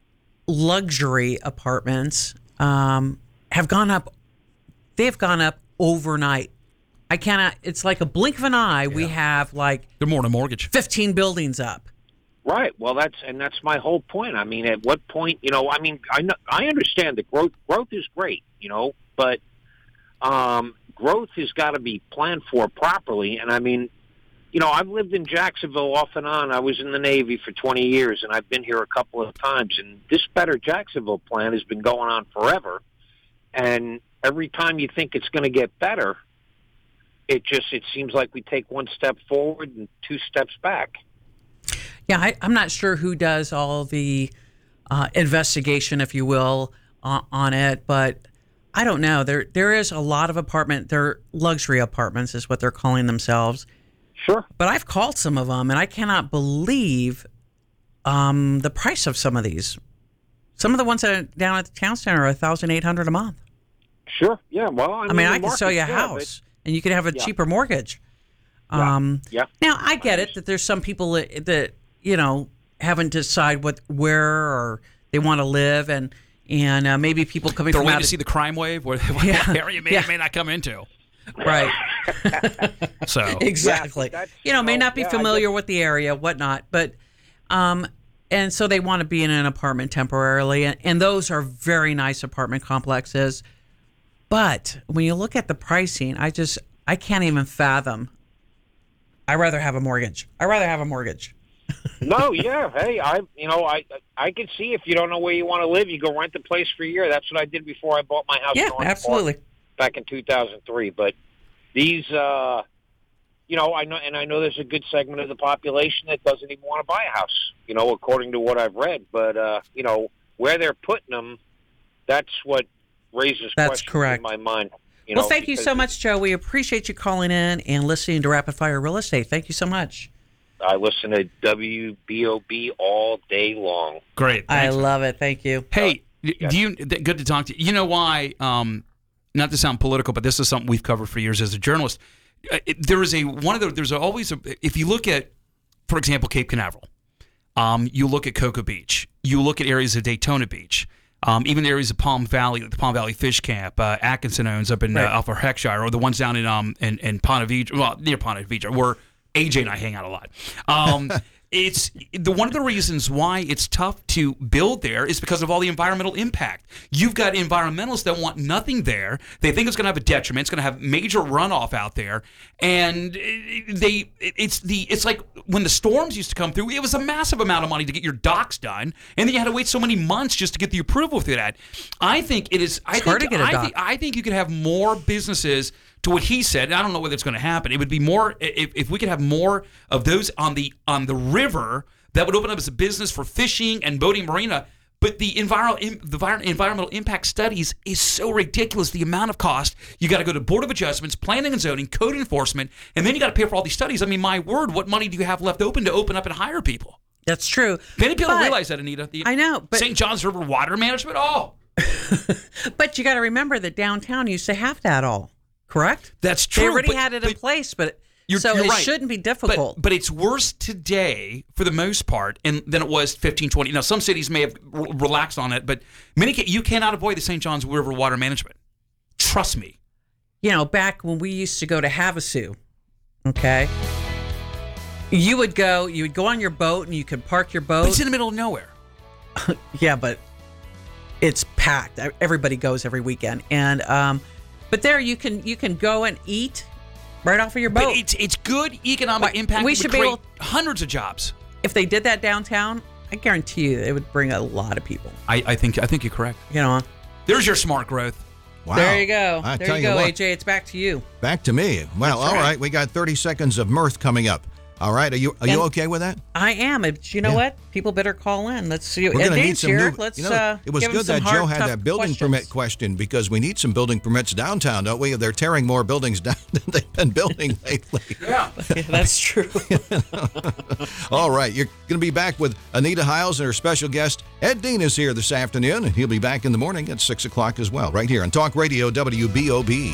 luxury apartments um, have gone up. They've gone up overnight. I cannot. It's like a blink of an eye. We have like they're more than a mortgage. Fifteen buildings up. Right. Well, that's and that's my whole point. I mean, at what point, you know? I mean, I know, I understand that growth growth is great, you know, but um, growth has got to be planned for properly. And I mean, you know, I've lived in Jacksonville off and on. I was in the Navy for twenty years, and I've been here a couple of times. And this Better Jacksonville plan has been going on forever. And every time you think it's going to get better, it just it seems like we take one step forward and two steps back. Yeah, I, I'm not sure who does all the uh, investigation, if you will, on, on it, but I don't know. There there is a lot of apartment. They're luxury apartments, is what they're calling themselves. Sure. But I've called some of them, and I cannot believe um, the price of some of these. Some of the ones that are down at the town center are one thousand eight hundred dollars a month. Sure. Yeah. Well, I mean, I mean, the I can sell you a market's there, house, and you could have a Yeah. cheaper mortgage. Yeah. Um, Yeah. Now, I get it that there's some people that, that you know haven't decided what where or they want to live, and and uh, maybe people coming They're from waiting out to of, see the crime wave, where what Yeah. area you may Yeah. or may not come into. right. So Exactly. Yeah, that's- you know, may not be yeah, I familiar guess- with the area, whatnot, but um, and so they want to be in an apartment temporarily, and, and those are very nice apartment complexes. But when you look at the pricing, I just I can't even fathom. I'd rather have a mortgage. I'd rather have a mortgage. No, yeah. Hey, I, you know, I, I can see if you don't know where you want to live, you go rent a place for a year. That's what I did before I bought my house. Yeah, in Orange absolutely. Park back in two thousand three. But these, uh, you know, I know, and I know there's a good segment of the population that doesn't even want to buy a house. You know, according to what I've read. But uh, you know, where they're putting them, that's what raises That's questions correct. in my mind. You well, know, thank you because so much, Joe. We appreciate you calling in and listening to Rapid Fire Real Estate. Thank you so much. I listen to W B O B all day long. Great. I Thanks. love it. Thank you. Hey, do you? th- Good to talk to you. You know why? Um, not to sound political, but this is something we've covered for years as a journalist. Uh, it- there is a one of the. There's always a. If you look at, for example, Cape Canaveral, um, you look at Cocoa Beach, you look at areas of Daytona Beach, um, even areas of Palm Valley, like the Palm Valley Fish Camp, uh, Atkinson owns up in Right. uh, Alpha Heckshire, or the ones down in um in, in Ponte Vedra, well near Ponte Vedra, where A J and I hang out a lot. Um, it's the one of the reasons why it's tough to build there is because of all the environmental impact. You've got environmentalists that want nothing there. They think it's going to have a detriment. It's going to have major runoff out there, and they it's the it's like when the storms used to come through. It was a massive amount of money to get your docks done, and then you had to wait so many months just to get the approval for that. I think it is. I It's think, hard to get a I dock. think I think you could have more businesses. To what he said, and I don't know whether it's going to happen. It would be more if, if we could have more of those on the on the river that would open up as a business for fishing and boating marina. But the enviro- the envir- environmental impact studies is so ridiculous. The amount of cost you got to go to Board of Adjustments, Planning and Zoning, Code Enforcement, and then you got to pay for all these studies. I mean, my word, what money do you have left open to open up and hire people? That's true. Many people don't But- realize that, Anita. The I know, but Saint John's River Water Management. Oh, but you got to remember that downtown used to have that all. Correct? that's true. They already but- had it in place, but You're, so you're it right. shouldn't be But, difficult. but it's worse today, for the most part, and than it was fifteen, twenty. Now, some cities may have r- relaxed on it, but many ca- you cannot avoid the Saint John's River Water Management. Trust me. you know, back when we used to go to Havasu, okay, you would go, you would go on your boat and you could park your boat. But it's in the middle of nowhere. Yeah, but it's packed. Everybody goes every weekend, and um, but there you can you can go and eat right off of your boat. But it's it's good economic But impact. we It would should be create able- hundreds of jobs. If they did that downtown, I guarantee you it would bring a lot of people. I, I think I think you're correct. You know, there's your smart growth. Wow. There you go. I there tell you you go, what. A J. It's back to you. Back to me. Well, That's all right. right. We got thirty seconds of mirth coming up. All right. Are you are you And okay with that? I am. But you know Yeah. what? People better call in. Let's see. We're Ed going to need Dane's some here. new. Let's. You know, uh, it was give him good some that hard, Joe had tough that building questions. permit question because we need some building permits downtown, don't we? They're tearing more buildings down than they've been building lately. Yeah, that's true. All right, you're going to be back with Anita Hiles and her special guest Ed Dean is here this afternoon, and he'll be back in the morning at six o'clock as well, right here on Talk Radio W B O B.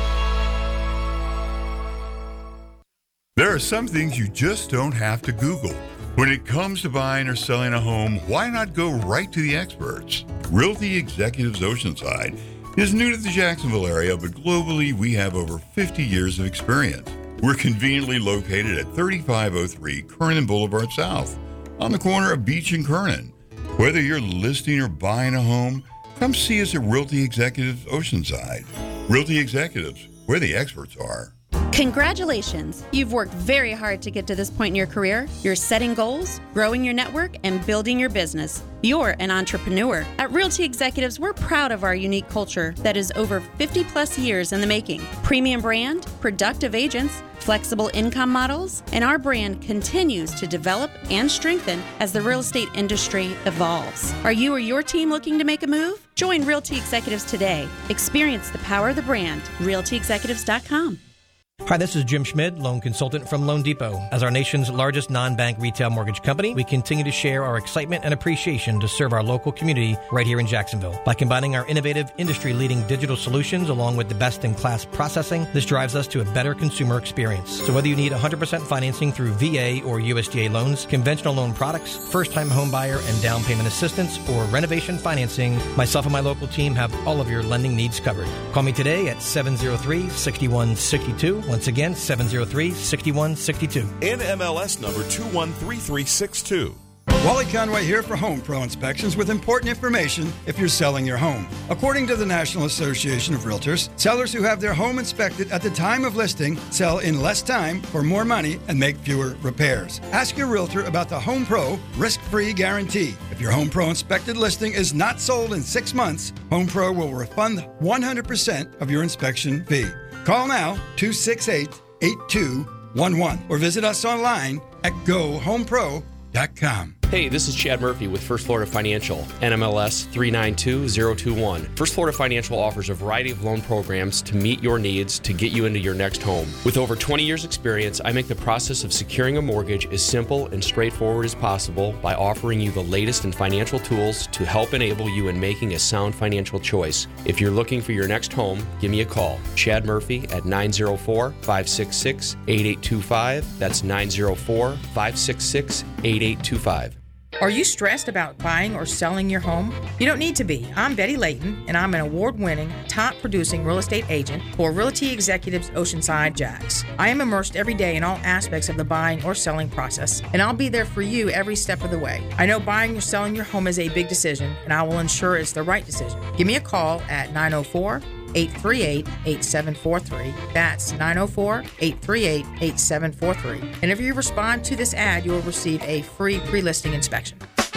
There are some things you just don't have to Google. When it comes to buying or selling a home, why not go right to the experts? Realty Executives Oceanside is new to the Jacksonville area, but globally we have over fifty years of experience. We're conveniently located at thirty-five oh three Kernan Boulevard South, on the corner of Beach and Kernan. Whether you're listing or buying a home, come see us at Realty Executives Oceanside. Realty Executives, where the experts are. Congratulations! You've worked very hard to get to this point in your career. You're setting goals, growing your network, and building your business. You're an entrepreneur. At Realty Executives, we're proud of our unique culture that is over fifty plus years in the making. Premium brand, productive agents, flexible income models, and our brand continues to develop and strengthen as the real estate industry evolves. Are you or your team looking to make a move? Join Realty Executives today. Experience the power of the brand. realty executives dot com. Hi, this is Jim Schmid, loan consultant from Loan Depot. As our nation's largest non-bank retail mortgage company, we continue to share our excitement and appreciation to serve our local community right here in Jacksonville. By combining our innovative, industry-leading digital solutions along with the best-in-class processing, this drives us to a better consumer experience. So whether you need one hundred percent financing through V A or U S D A loans, conventional loan products, first-time home buyer and down payment assistance, or renovation financing, myself and my local team have all of your lending needs covered. Call me today at seven oh three, six one six two. Once again, seven oh three, six one six two. N M L S number two one three three six two. Wally Conway here for Home Pro Inspections with important information if you're selling your home. According to the National Association of Realtors, sellers who have their home inspected at the time of listing sell in less time for more money and make fewer repairs. Ask your realtor about the Home Pro risk-free guarantee. If your Home Pro inspected listing is not sold in six months, Home Pro will refund one hundred percent of your inspection fee. Call now, two six eight, eight two one one, or visit us online at go home pro dot com. Hey, this is Chad Murphy with First Florida Financial, N M L S three nine two zero two one. First Florida Financial offers a variety of loan programs to meet your needs to get you into your next home. With over twenty years experience, I make the process of securing a mortgage as simple and straightforward as possible by offering you the latest in financial tools to help enable you in making a sound financial choice. If you're looking for your next home, give me a call. Chad Murphy at nine oh four, five six six, eight eight two five. That's nine oh four, five six six, eight eight two five. Are you stressed about buying or selling your home? You don't need to be. I'm Betty Layton, and I'm an award-winning, top-producing real estate agent for Realty Executives Oceanside Jacks. I am immersed every day in all aspects of the buying or selling process, and I'll be there for you every step of the way. I know buying or selling your home is a big decision, and I will ensure it's the right decision. Give me a call at nine oh four, eight three eight, eight seven four three. That's nine oh four, eight three eight, eight seven four three. And if you respond to this ad, you will receive a free pre-listing inspection.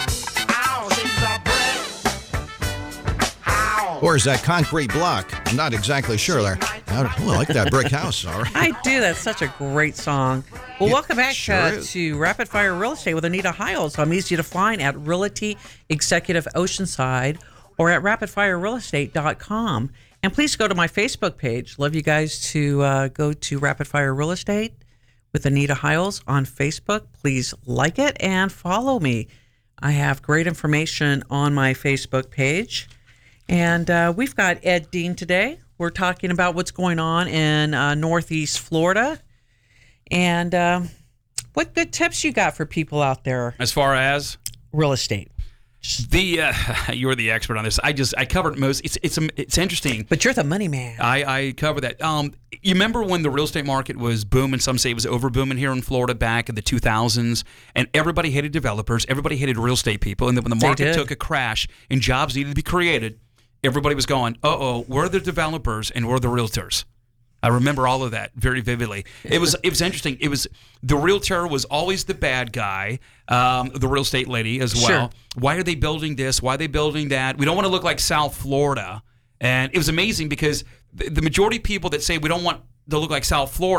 Or is that concrete block? I'm not exactly sure there. Oh, I like that brick house. All right. I do. That's such a great song. Well, Yeah, welcome back sure uh, is. to Rapid Fire Real Estate with Anita Hiles. I'm easy to find at Realty Executive Oceanside or at rapid fire real estate dot com. And please go to my Facebook page. Love you guys to uh, go to Rapid Fire Real Estate with Anita Hiles on Facebook. Please like it and follow me. I have great information on my Facebook page. And uh, we've got Ed Dean today. We're talking about what's going on in uh, Northeast Florida. And uh, what good tips you got for people out there? As far as real estate. The uh, you're the expert on this. I just I covered most. It's it's it's interesting. But you're the money man. I I cover that. Um, you remember when the real estate market was booming? Some say it was over booming here in Florida back in the two thousands, and everybody hated developers. Everybody hated real estate people. And then when the They market did. took a crash and jobs needed to be created, everybody was going, "Uh oh, we're the developers and we're the realtors." I remember all of that very vividly. It was it was interesting. It was the realtor was always the bad guy, um, the real estate lady as well. Sure. Why are they building this? Why are they building that? We don't want to look like South Florida. And it was amazing because the, the majority of people that say we don't want to look like South Florida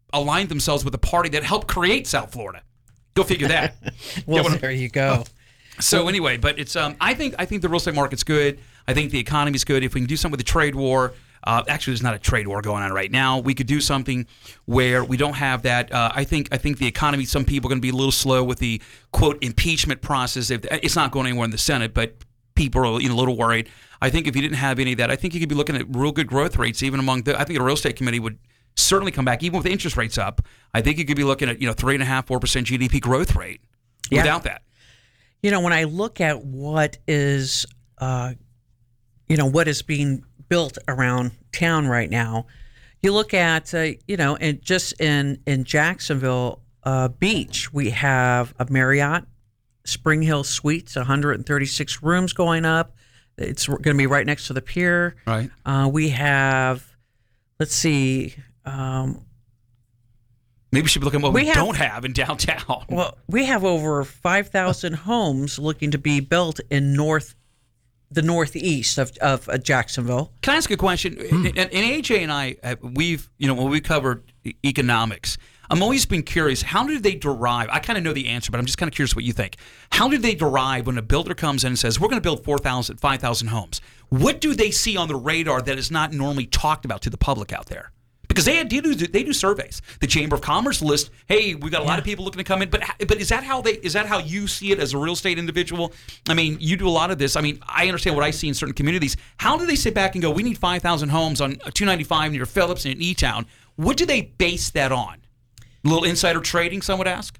aligned themselves with the party that helped create South Florida. Go figure that. Well, there you go. So anyway, but it's um, I think I think the real estate market's good. I think the economy's good. If we can do something with the trade war, uh, actually, there's not a trade war going on right now. We could do something where we don't have that. Uh, I think I think the economy. Some people are going to be a little slow with the quote impeachment process. If, it's not going anywhere in the Senate, but people are you know, a little worried. I think if you didn't have any of that, I think you could be looking at real good growth rates, even among the. I think the real estate committee would certainly come back, even with the interest rates up. I think you could be looking at you know three and a half, four percent G D P growth rate Yeah. without that. You know, when I look at what is, uh, you know, what is being built around town right now, you look at, uh, you know, and just in in Jacksonville uh, Beach, we have a Marriott Spring Hill Suites, one hundred thirty-six rooms going up. It's going to be right next to the pier. Right. Uh, we have, let's see. Um, Maybe we should be looking at what we, We have- don't have in downtown. well, we have over five thousand homes looking to be built in north, the northeast of, of uh, Jacksonville. Can I ask a question? Hmm. And, and A J and I, uh, we've, you know, when we covered e- economics, I'm always been curious, how did they derive? I kind of know the answer, but I'm just kind of curious what you think. How did they derive when a builder comes in and says, we're going to build four thousand, five thousand homes? What do they see on the radar that is not normally talked about to the public out there? Because they do they do surveys. The Chamber of Commerce list, hey, we got a lot of people looking to come in, but but is that how they is that how you see it as a real estate individual? I mean, you do a lot of this. I mean, I understand what I see in certain communities. How do they sit back and go, we need five thousand homes on two ninety-five near Phillips and in E-Town? What do they base that on? A little insider trading, some would ask?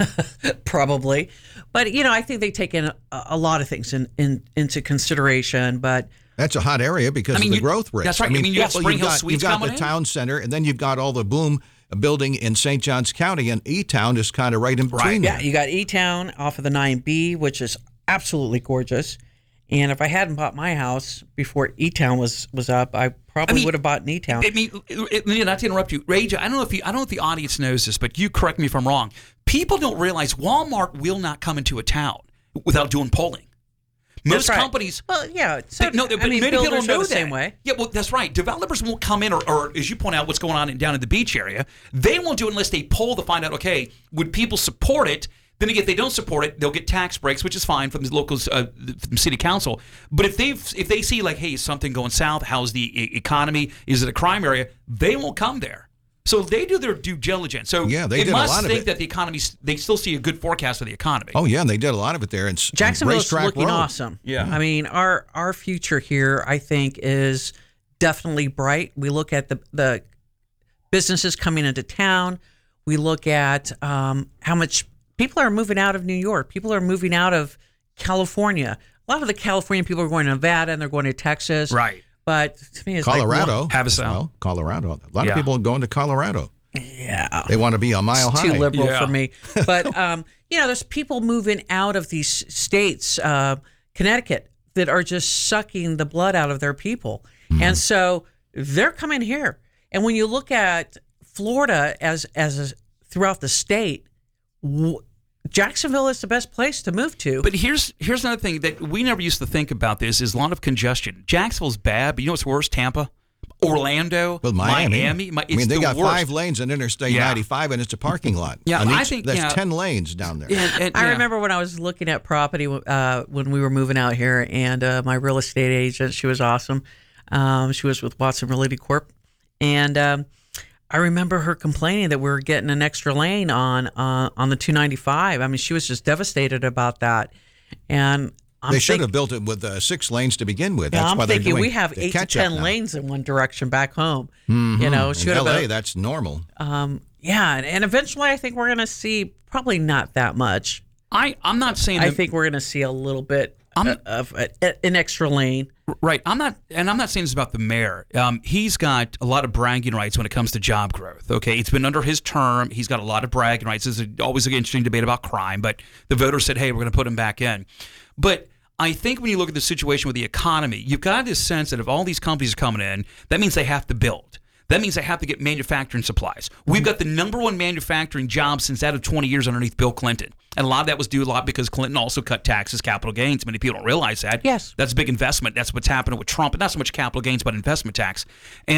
Probably. But, you know, I think they take in a, a lot of things in, in, into consideration, but That's a hot area because I mean, of the you- growth rate. that's right. I mean, you have well, Spring you've Hill got, Suites You've got coming the in. town center, and then you've got all the boom building in Saint Johns County, and E-Town is kind of right in between Yeah, there. you got E-Town off of the nine B, which is absolutely gorgeous. And if I hadn't bought my house before E-Town was, was up, I probably I mean, would have bought an E-Town. I mean, it, it, not to interrupt you, Rage. I don't know if you, I don't know if the audience knows this, but you correct me if I'm wrong. People don't realize Walmart will not come into a town without doing polling. Most That's right. companies, well, yeah. So, they, no, but I mean, many people builders don't are know the that. same way. Yeah, well, that's right. Developers won't come in, or, or as you point out, what's going on in, down in the beach area. They won't do it unless they poll to find out. Okay, would people support it? Then again, if they don't support it, they'll get tax breaks, which is fine from the local uh, from city council. But if they if they see like, hey, is something going south? How's the e- economy? Is it a crime area? They won't come there. So they do their due diligence. So Yeah, they it did a must lot of think it. that the economy, they still see a good forecast of the economy. Oh, yeah, and they did a lot of it there. And Jacksonville's Racetrack looking Road. awesome. Yeah. I mean, our our future here, I think, is definitely bright. We look at the the businesses coming into town. We look at um, how much people are moving out of New York. People are moving out of California. A lot of the Californian people are going to Nevada and they're going to Texas. Right. But to me, it's Colorado. like, Havasu. Well, Colorado. A lot Yeah. of people are going to Colorado. Yeah. They want to be a mile It's high. too liberal Yeah. for me. But um, you know, there's people moving out of these states, uh, Connecticut, that are just sucking the blood out of their people, and so they're coming here. And when you look at Florida as as a, throughout the state, w- Jacksonville is the best place to move to. But here's here's another thing that we never used to think about. This is a lot of congestion. Jacksonville's bad, but you know what's worse? Tampa, Orlando, Well, Miami. Miami. Mi- I mean, it's they the got worst. five lanes on Interstate Yeah. ninety-five, and it's a parking lot. Yeah, On I each- think- that's yeah. ten lanes down there. And- and- I yeah. remember when I was looking at property uh, when we were moving out here, and uh, my real estate agent, she was awesome. Um, she was with Watson Realty Corp, and um, I remember her complaining that we were getting an extra lane on uh, on the two ninety-five. I mean, she was just devastated about that, and I'm they should think- have built it with uh, six lanes to begin with. Yeah, That's I'm why they're thinking doing we have the eight to catch-up ten now. lanes in one direction back home. Mhm. You know, in should have L A, been- that's normal. Um, yeah, and, and eventually, I think we're going to see probably not that much. I I'm not saying I that- think we're going to see a little bit of, of a, an extra lane. Right. I'm not, and I'm not saying this about the mayor. Um, he's got a lot of bragging rights when it comes to job growth. Okay, it's been under his term. He's got a lot of bragging rights. There's always an interesting debate about crime, but the voters said, "Hey, we're going to put him back in." But I think when you look at the situation with the economy, you've got this sense that if all these companies are coming in, that means they have to build. That means they have to get manufacturing supplies. We've got the number one manufacturing job since that of twenty years underneath Bill Clinton. And a lot of that was due a lot because Clinton also cut taxes, capital gains. Many people don't realize that. Yes. That's a big investment. That's what's happening with Trump. And not so much capital gains, but investment tax. And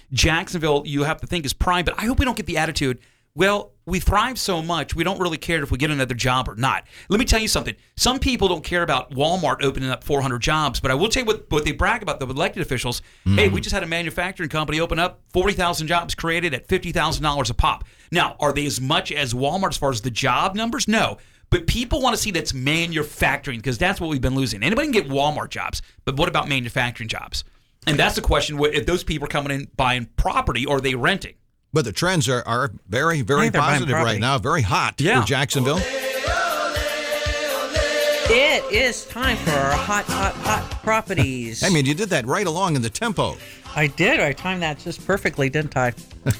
Jacksonville, you have to think, is prime. But I hope we don't get the attitude, well, we thrive so much, we don't really care if we get another job or not. Let me tell you something. Some people don't care about Walmart opening up four hundred jobs, but I will tell you what, what they brag about, the elected officials. Mm. Hey, we just had a manufacturing company open up, forty thousand jobs created at fifty thousand dollars a pop. Now, are they as much as Walmart as far as the job numbers? No. But people want to see that's manufacturing because that's what we've been losing. Anybody can get Walmart jobs, but what about manufacturing jobs? And that's the question, if those people are coming in buying property or are they renting? But the trends are, are very, very positive right now, very hot yeah. for Jacksonville. It is time for our hot, hot, hot properties. I mean, you did that right along in the tempo. I did. I timed that just perfectly, didn't I?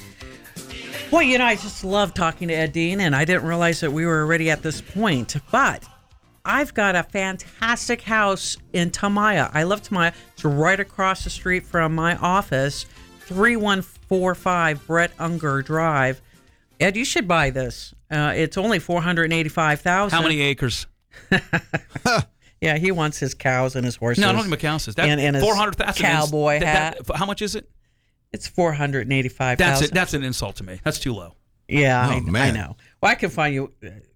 Well, you know, I just love talking to Ed Dean, and I didn't realize that we were already at this point. But I've got a fantastic house in Tamaya. I love Tamaya. It's right across the street from my office, three one four five Brett Unger Drive. Ed, you should buy this. Uh, it's only four hundred eighty-five thousand dollars. How many acres? Yeah, he wants his cows and his horses. No, I don't need my cows. That, and, and his four hundred thousand cowboy that, hat. That, how much is it? It's four hundred eighty-five thousand dollars. That's it. That's an insult to me. That's too low. Yeah, oh, I, man. I know. Well, I can find you.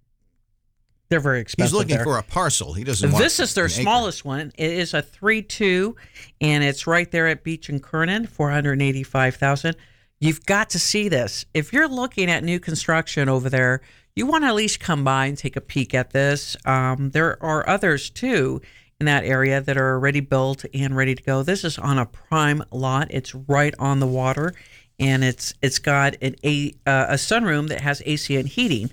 They're very expensive. He's looking there. for a parcel. He doesn't want This is their smallest acre. one. It is a three two, and it's right there at Beach and Kernan, four hundred eighty-five thousand dollars. You've got to see this. If you're looking at new construction over there, you want to at least come by and take a peek at this. Um, there are others, too, in that area that are already built and ready to go. This is on a prime lot. It's right on the water, and it's it's got an a, uh, a sunroom that has A C and heating.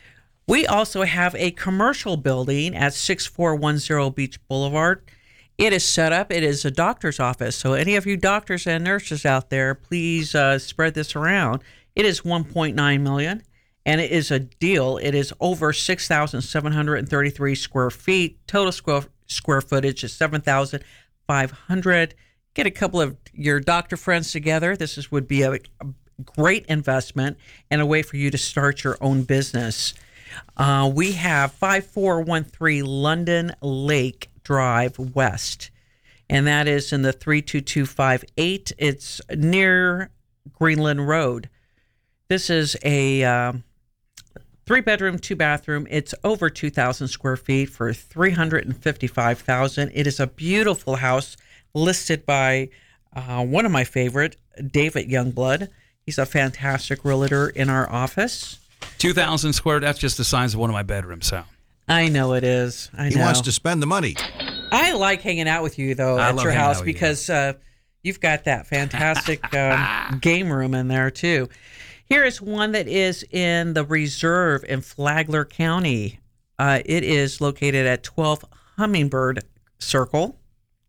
We also have a commercial building at six four one zero Beach Boulevard. It is set up. It is a doctor's office. So any of you doctors and nurses out there, please uh, spread this around. It is one point nine million dollars, and it is a deal. It is over six thousand seven hundred thirty-three square feet. Total square, square footage is seven thousand five hundred. Get a couple of your doctor friends together. This is, would be a, a great investment and a way for you to start your own business. Uh, we have five four one three London Lake Drive West, and that is in the three two two five eight. It's near Greenland Road. This is a um, three-bedroom, two-bathroom. It's over two thousand square feet for three hundred fifty-five thousand dollars. It is a beautiful house listed by uh, one of my favorite, David Youngblood. He's a fantastic realtor in our office. two thousand square, that's just the size of one of my bedrooms, so. I know it is. I know. He wants to spend the money. I like hanging out with you, though, I at love your hanging house out with you. because uh, you've got that fantastic um, game room in there, too. Here is one that is in the reserve in Flagler County. Uh, it is located at twelve Hummingbird Circle.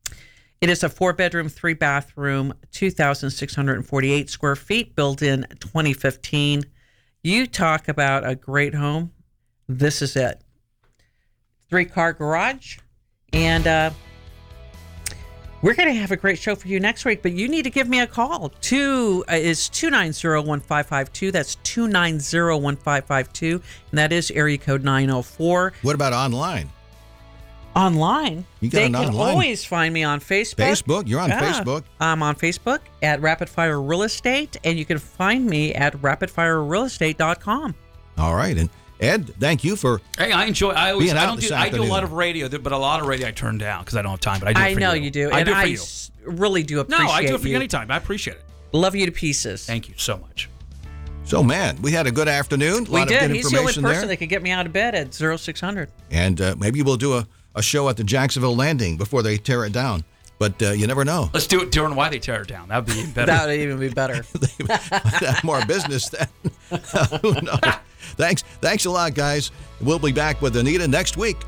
It is a four-bedroom, three-bathroom, two thousand six hundred forty-eight square feet, built in twenty fifteen. You talk about a great home. This is it. Three-car garage. And uh, we're going to have a great show for you next week, but you need to give me a call. Two uh, is two nine zero, one five five two. That's two nine zero, one five five two. And that is area code nine oh four. What about online? Online? You got they an can online? always find me on Facebook. Facebook? You're on Yeah. Facebook? I'm on Facebook at Rapid Fire Real Estate, and you can find me at rapid fire real estate dot com. All right. And Ed, thank you for Hey, I enjoy. I always. being I out don't this do. I do a afternoon. lot of radio, but a lot of radio I turn down because I don't have time. But I do. It I for know you. you do. I and do it for I you. s- really do appreciate No, I do it for you you. anytime. I appreciate it. Love you to pieces. Thank you so much. So, man, we had a good afternoon. A We lot did. of good He's the only information person there. that could get me out of bed at zero six hundred. And uh, maybe we'll do a, a show at the Jacksonville Landing before they tear it down. But uh, you never know. Let's do it during why they tear it down. That would be even better. That would even be better. Have more business then. Who knows? Thanks. Thanks a lot, guys. We'll be back with Anita next week.